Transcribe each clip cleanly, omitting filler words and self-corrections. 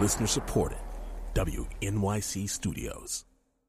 Listener supported. WNYC Studios.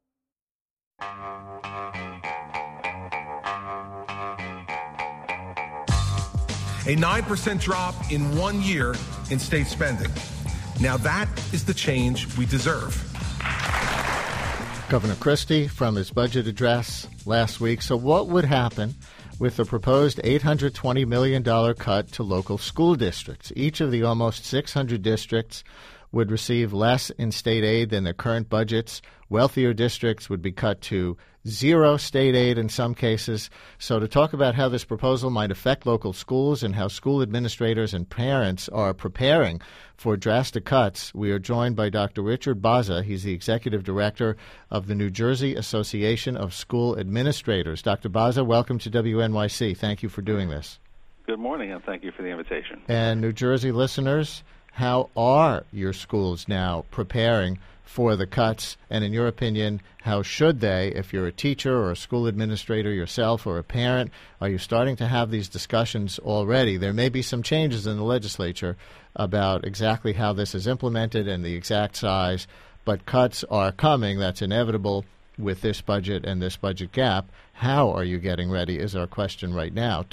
A 9% drop in 1 year in state spending. Now that is the change we deserve. Governor Christie from his budget address last week. So what would happen with the proposed $820 million cut to local school districts? Each of the almost 600 districts would receive less in state aid than their current budgets. Wealthier districts would be cut to zero state aid in some cases. So to talk about how this proposal might affect local schools and how school administrators and parents are preparing for drastic cuts, we are joined by Dr. Richard Baza. He's the executive director of the New Jersey Association of School Administrators. Dr. Baza, welcome to WNYC. Thank you for doing this. Good morning, and thank you for the invitation. And New Jersey listeners, how are your schools now preparing for the cuts? And in your opinion, how should they, if you're a teacher or a school administrator yourself or a parent, are you starting to have these discussions already? There may be some changes in the legislature about exactly how this is implemented and the exact size, but cuts are coming. That's inevitable with this budget and this budget gap. How are you getting ready is our question right now.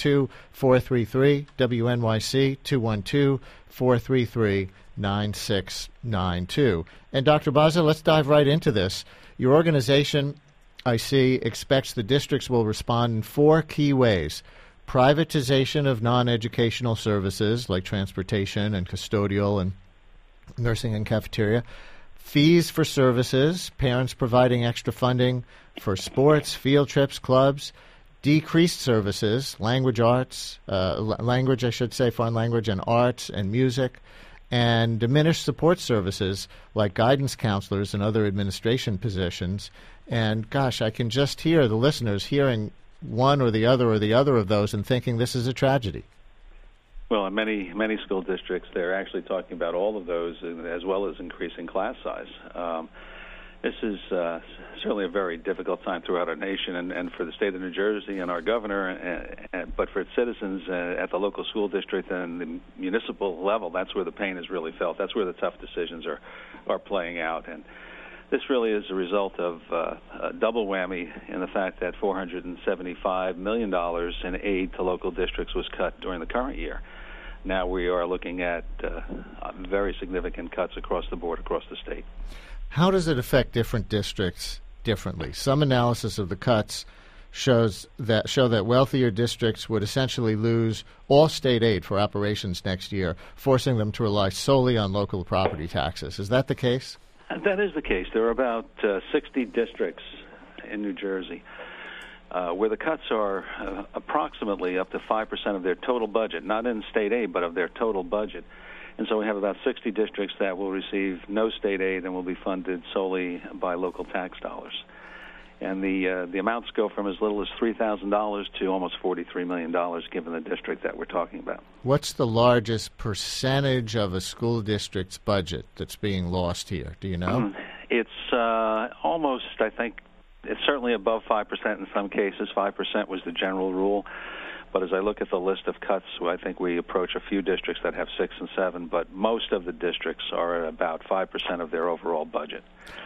212-433-WNYC, 212-433-9692. And Dr. Baza, let's dive right into this. Your organization, I see, expects the districts will respond in 4 key ways. Privatization of non-educational services like transportation and custodial and nursing and cafeteria. Fees for services, parents providing extra funding for sports, field trips, clubs. Decreased services, foreign language and arts and music, and diminished support services like guidance counselors and other administration positions. And gosh, I can just hear the listeners hearing one or the other of those and thinking this is a tragedy. Well, in many school districts, they're actually talking about all of those, as well as increasing class size. This is certainly a very difficult time throughout our nation and for the state of New Jersey and our governor, but for its citizens at the local school district and the municipal level, that's where the pain is really felt. That's where the tough decisions are playing out. And this really is a result of a double whammy in the fact that $475 million in aid to local districts was cut during the current year. Now we are looking at very significant cuts across the board, across the state. How does it affect different districts differently? Some analysis of the cuts show that wealthier districts would essentially lose all state aid for operations next year, forcing them to rely solely on local property taxes. Is that the case? That is the case. There are about 60 districts in New Jersey where the cuts are approximately up to 5% of their total budget, not in state aid, but of their total budget. And so we have about 60 districts that will receive no state aid and will be funded solely by local tax dollars. And the amounts go from as little as $3,000 to almost $43 million, given the district that we're talking about. What's the largest percentage of a school district's budget that's being lost here? Do you know? It's almost, I think, it's certainly above 5% in some cases. 5% was the general rule. But as I look at the list of cuts, I think we approach a few districts that have 6 and 7, but most of the districts are at about 5% of their overall budget.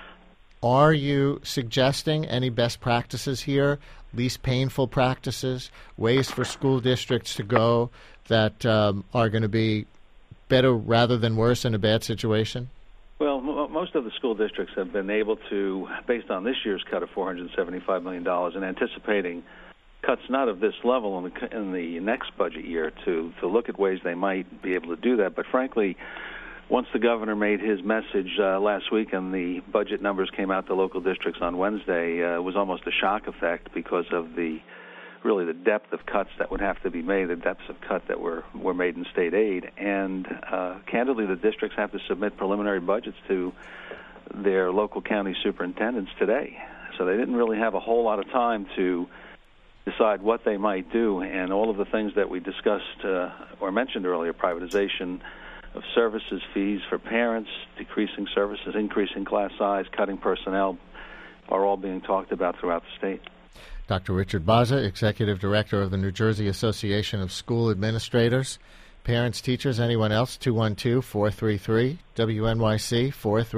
Are you suggesting any best practices here, least painful practices, ways for school districts to go that are going to be better rather than worse in a bad situation? Well, most of the school districts have been able to, based on this year's cut of $475 million and anticipating cuts not of this level in the next budget year, to look at ways they might be able to do that. But frankly, once the governor made his message last week and the budget numbers came out to local districts on Wednesday, it was almost a shock effect because of the depth of cuts that would have to be made, the depths of cut that were made in state aid. And candidly, the districts have to submit preliminary budgets to their local county superintendents today. So they didn't really have a whole lot of time to decide what they might do, and all of the things that we discussed or mentioned earlier, privatization of services, fees for parents, decreasing services, increasing class size, cutting personnel, are all being talked about throughout the state. Dr. Richard Baza, Executive Director of the New Jersey Association of School Administrators. Parents, teachers, anyone else, 212-433-WNYC,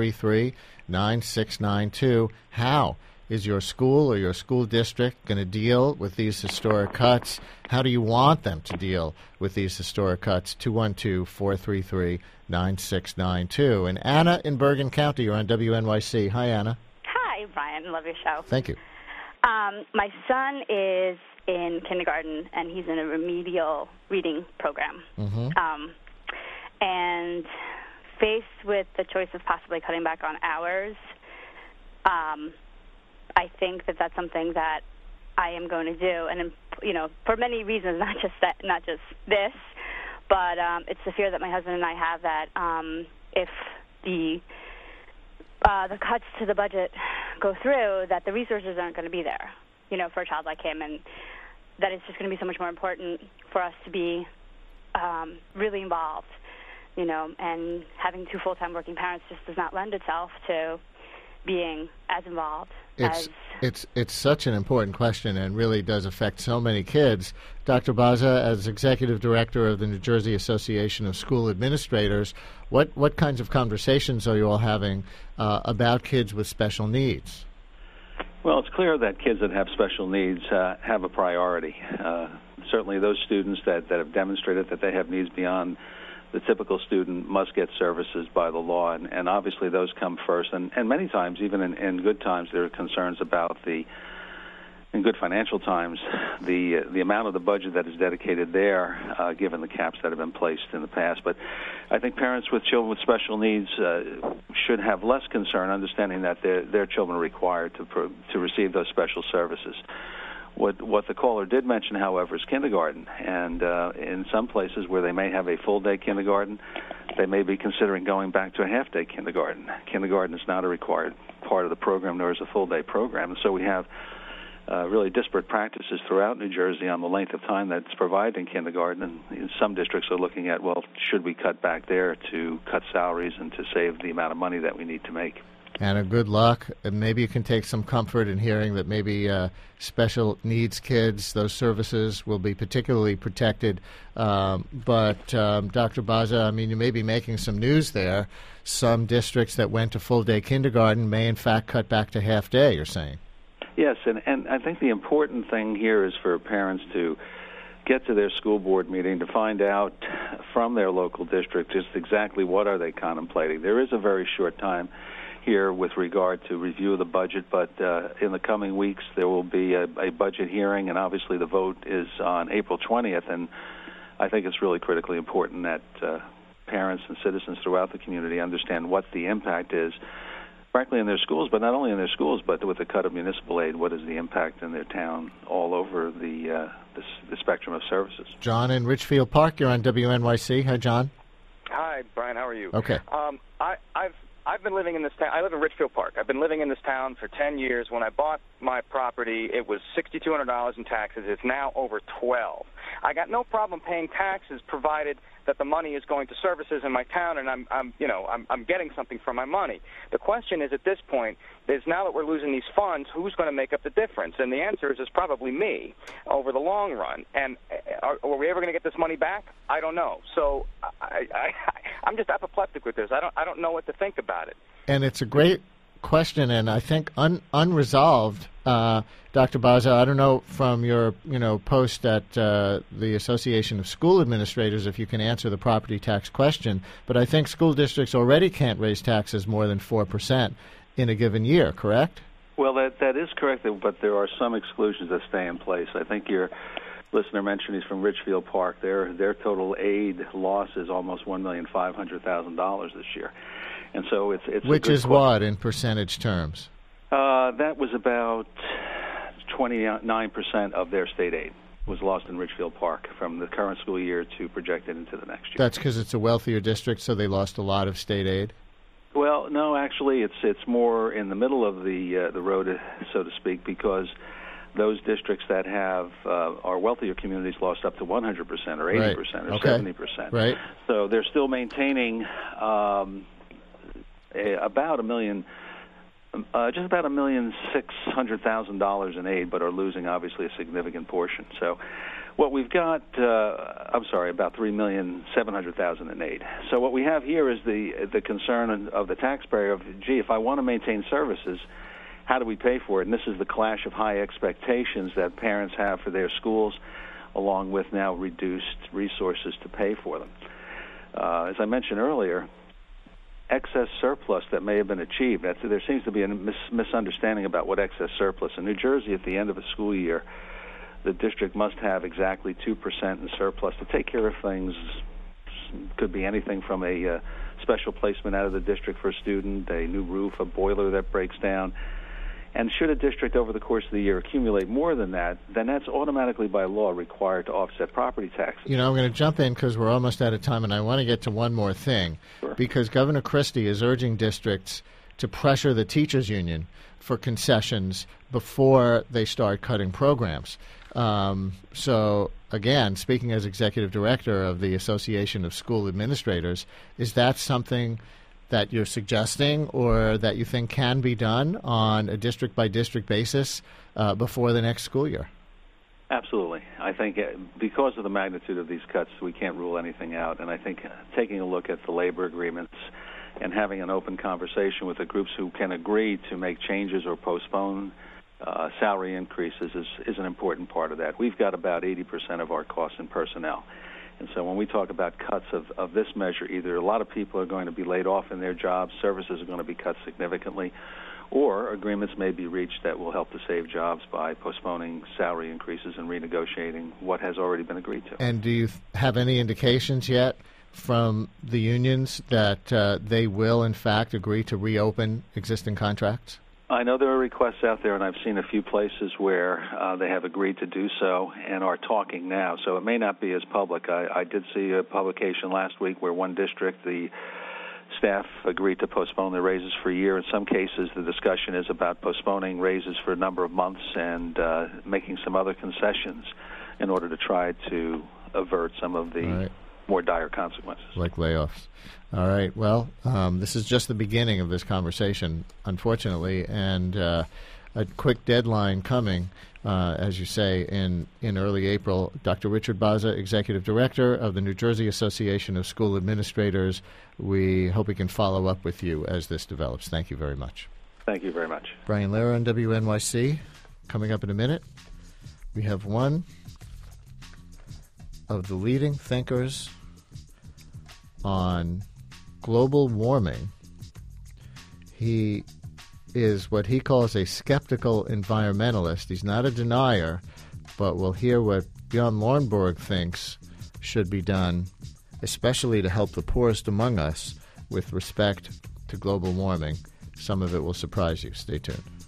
433-9692. How is your school or your school district going to deal with these historic cuts? How do you want them to deal with these historic cuts? 212-433-9692. And Anna in Bergen County, you're on WNYC. Hi, Anna. Hi, Brian. Love your show. Thank you. My son is in kindergarten, and he's in a remedial reading program. Mm-hmm. And faced with the choice of possibly cutting back on hours, I think that that's something that I am going to do, and for many reasons, not just this, but it's the fear that my husband and I have that if the cuts to the budget go through, that the resources aren't going to be there, for a child like him, and that it's just going to be so much more important for us to be really involved, and having two full-time working parents just does not lend itself to being as involved. It's such an important question and really does affect so many kids. Dr. Baza, as Executive Director of the New Jersey Association of School Administrators, what kinds of conversations are you all having about kids with special needs? Well, it's clear that kids that have special needs have a priority. Certainly those students that have demonstrated that they have needs beyond the typical student must get services by the law, and obviously those come first. And many times, even in good times, there are concerns about in good financial times, the amount of the budget that is dedicated there, given the caps that have been placed in the past. But I think parents with children with special needs should have less concern, understanding that their children are required to receive those special services. What the caller did mention, however, is kindergarten, and in some places where they may have a full-day kindergarten, they may be considering going back to a half-day kindergarten. Kindergarten is not a required part of the program, nor is a full-day program, and so we have really disparate practices throughout New Jersey on the length of time that's provided in kindergarten, and some districts are looking at, well, should we cut back there to cut salaries and to save the amount of money that we need to make? Anna, good luck. And maybe you can take some comfort in hearing that maybe special needs kids, those services will be particularly protected. But Dr. Baza, you may be making some news there. Some districts that went to full-day kindergarten may, in fact, cut back to half-day, you're saying. Yes, and I think the important thing here is for parents to get to their school board meeting to find out from their local district just exactly what are they contemplating. There is a very short time here with regard to review of the budget, but in the coming weeks there will be a budget hearing, and obviously the vote is on April 20th, and I think it's really critically important that parents and citizens throughout the community understand what the impact is, frankly, in their schools, but not only in their schools, but with the cut of municipal aid, what is the impact in their town all over the spectrum of services. John in Richfield Park, you're on WNYC. Hi, John. Hi, Brian. How are you? Okay. I've been living in this town. I live in Richfield Park. I've been living in this town for 10 years. When I bought my property, it was $6,200 in taxes. It's now over $12,000. I got no problem paying taxes, provided that the money is going to services in my town, and I'm getting something for my money. The question is, at this point, is now that we're losing these funds, who's going to make up the difference? And the answer is probably me over the long run. And are we ever going to get this money back? I don't know. So I'm just apoplectic with this. I don't know what to think about it. And it's a great question, and I think unresolved. Dr. Baza, I don't know from your post at the Association of School Administrators if you can answer the property tax question, but I think school districts already can't raise taxes more than 4% in a given year, correct? Well, that is correct, but there are some exclusions that stay in place. I think your listener mentioned he's from Richfield Park. Their total aid loss is almost $1,500,000 this year. And so it's which is what in percentage terms? That was about 29% of their state aid was lost in Richfield Park from the current school year to projected into the next year. That's because it's a wealthier district, so they lost a lot of state aid? Well, no, actually, it's more in the middle of the road, so to speak, because those districts that have our wealthier communities lost up to 100% or 80% or 70%. Right. So they're still maintaining about just about $1,600,000 in aid, but are losing obviously a significant portion. So What we've got, about $3,700,000 in aid. So what we have here is the concern of the taxpayer of, gee, if I want to maintain services, how do we pay for it? And this is the clash of high expectations that parents have for their schools, along with now reduced resources to pay for them. As I mentioned earlier, excess surplus that may have been achieved. There seems to be a misunderstanding about what excess surplus. In New Jersey, at the end of a school year, the district must have exactly 2% in surplus to take care of things. Could be anything from a special placement out of the district for a student, a new roof, a boiler that breaks down. And should a district over the course of the year accumulate more than that, then that's automatically by law required to offset property taxes. I'm going to jump in because we're almost out of time, and I want to get to one more thing. Sure. Because Governor Christie is urging districts to pressure the teachers union for concessions before they start cutting programs. So, again, speaking as executive director of the Association of School Administrators, is that something that you're suggesting or that you think can be done on a district-by-district basis before the next school year? Absolutely. I think because of the magnitude of these cuts, we can't rule anything out. And I think taking a look at the labor agreements and having an open conversation with the groups who can agree to make changes or postpone salary increases is an important part of that. We've got about 80% of our costs in personnel. And so when we talk about cuts of this measure, either a lot of people are going to be laid off in their jobs, services are going to be cut significantly, or agreements may be reached that will help to save jobs by postponing salary increases and renegotiating what has already been agreed to. And do you have any indications yet from the unions that they will, in fact, agree to reopen existing contracts? I know there are requests out there, and I've seen a few places where they have agreed to do so and are talking now. So it may not be as public. I did see a publication last week where one district, the staff agreed to postpone their raises for a year. In some cases, the discussion is about postponing raises for a number of months and making some other concessions in order to try to avert some of the more dire consequences. Like layoffs. All right. Well, this is just the beginning of this conversation, unfortunately, and a quick deadline coming, as you say, in early April. Dr. Richard Bazza, Executive Director of the New Jersey Association of School Administrators. We hope we can follow up with you as this develops. Thank you very much. Thank you very much. Brian Lehrer on WNYC. Coming up in a minute, we have one of the leading thinkers on global warming. He is what he calls a skeptical environmentalist. He's not a denier, but we'll hear what Bjorn Lornborg thinks should be done, especially to help the poorest among us with respect to global warming. Some of it will surprise you. Stay tuned.